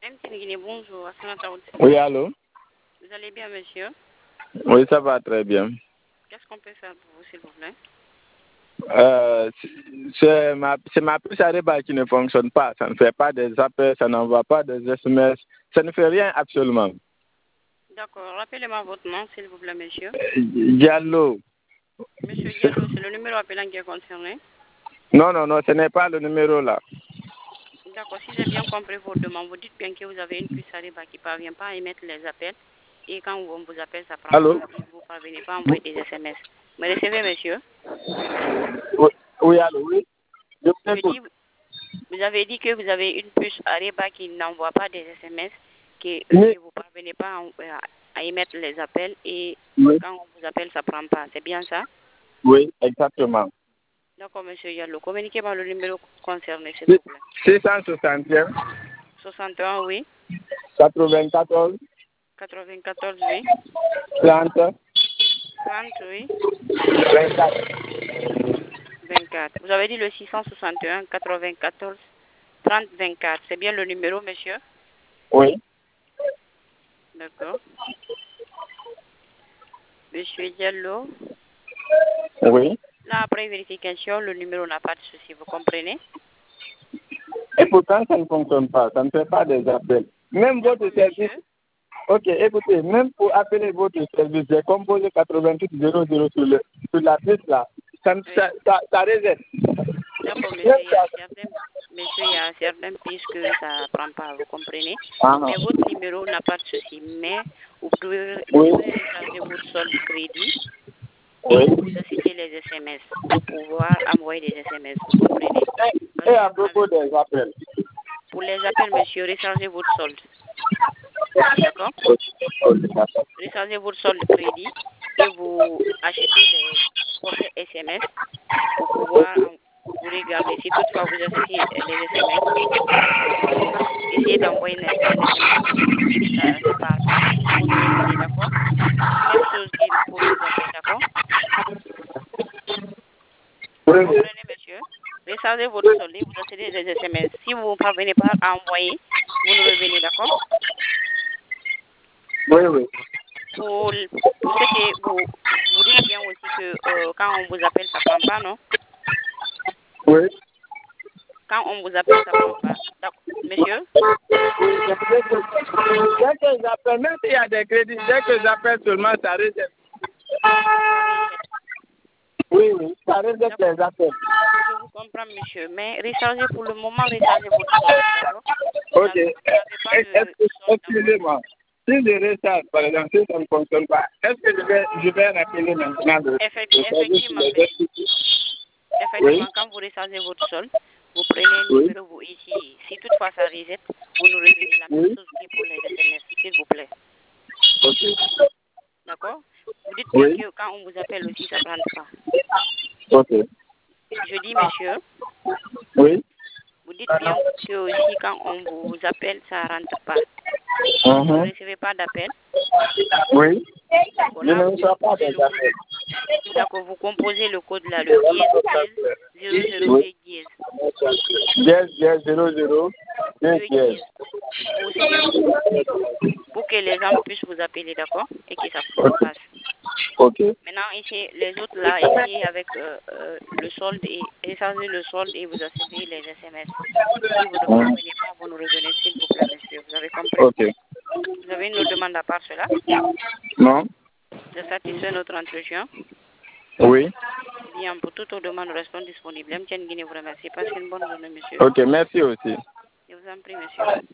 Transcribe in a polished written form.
Bonjour. Oui, allô? Vous allez bien, monsieur? Oui, ça va très bien. Qu'est-ce qu'on peut faire pour vous, s'il vous plaît? C'est ma puce Ariba qui ne fonctionne pas. Ça ne fait pas des appels, ça n'envoie pas des SMS. Ça ne fait rien absolument. D'accord. Rappelez-moi votre nom, s'il vous plaît, monsieur. Diallo. Monsieur Diallo, c'est le numéro appelant qui est concerné? Non, ce n'est pas le numéro là. D'accord. Si j'ai bien compris votre demande, vous dites bien que vous avez une puce Ariba qui ne parvient pas à émettre les appels. Et quand on vous appelle, ça prend Allô? pas et vous ne parvenez pas à envoyer des SMS. Me recevez, monsieur? Oui, allô, oui. Je dis, vous avez dit que vous avez une puce Ariba qui n'envoie pas des SMS, que vous ne parvenez pas à émettre les appels et quand on vous appelle, ça ne prend pas. C'est bien ça? Oui, exactement. D'accord, monsieur Yallo. Communiquez-moi le numéro concerné, s'il vous plaît. 661. 61, oui. 94. 94, oui. 30. 30, oui. 24. 24. Vous avez dit le 661 94 30 24. C'est bien le numéro, monsieur? Oui. D'accord. Monsieur Diallo. Oui. Là, après vérification, le numéro n'a pas de souci. Vous comprenez? Et pourtant, ça ne fonctionne pas. Ça ne fait pas des appels. Même votre service. Ok, écoutez, même pour appeler votre service, j'ai composé 8800 sur la piste là. Ça résette. D'accord, monsieur, il y a certaines pistes que ça ne prend pas, vous comprenez? Mais votre numéro n'a pas de souci. Mais vous devez recharger votre solde crédit et vous acceptez les SMS pour pouvoir envoyer des SMS, vous comprenez? Et à propos des appels? Pour les appels, monsieur, rechargez votre solde. D'accord? Rechargez votre solde crédit et vous achetez les forfaits SMS pour pouvoir vous regarder. Si toutefois vous achetez les SMS, vous essayez d'envoyer un SMS et ça ne part pas. Vous nous revenez, d'accord? Même chose pour les appels, d'accord? Vous comprenez, monsieur? Rechargez votre solde et vous achetez les SMS. Si vous ne parvenez pas à envoyer, vous nous revenez, d'accord? Oui. Pour ce que vous dites bien aussi que quand on vous appelle, ça ne prend pas, non? Oui. Quand on vous appelle, ça ne prend pas. D'accord. Monsieur? Dès que j'appelle, même s'il y a des crédits, dès que j'appelle seulement, ça rejette. Oui, ça rejette les appels. Je vous comprends, monsieur, mais rechargez pour le moment, rechargez votre solde, d'accord? Ok. Vous n'avez pas de solde. Excusez-moi. Si je recharge, par exemple, si ça ne fonctionne pas, est-ce que je vais rappeler maintenant Effectivement, quand vous rechargez votre solde, vous prenez un numéro, vous ici. Si toutefois ça rejette, vous nous revenez la même chose que pour les SMS, s'il vous plaît. Ok. D'accord? Vous dites bien que quand on vous appelle aussi, ça ne rentre pas. Ok. Je dis, monsieur. Oui. Vous dites bien que aussi quand on vous appelle, ça ne rentre pas. Vous ne recevez pas d'appel? Oui. D'accord, là, vous composez le code là, le dièse 13 00 dièse. Dièse 00 dièse. Pour que les gens puissent vous appeler, d'accord? Et que ça passe. Ok. Maintenant, ici, les autres là, essayez avec le solde et rechargez le solde et vous achetez les SMS. Si vous ne parvenez pas, vous nous revenez, s'il vous plaît, monsieur. Vous avez compris? Ok. Vous avez une autre demande à part cela? Non. De satisfaire notre entretien? Oui. Bien, pour toutes vos demandes, nous restons disponibles. Je vous remercie. Passez une bonne journée, monsieur. Ok, merci aussi. Je vous en prie, monsieur.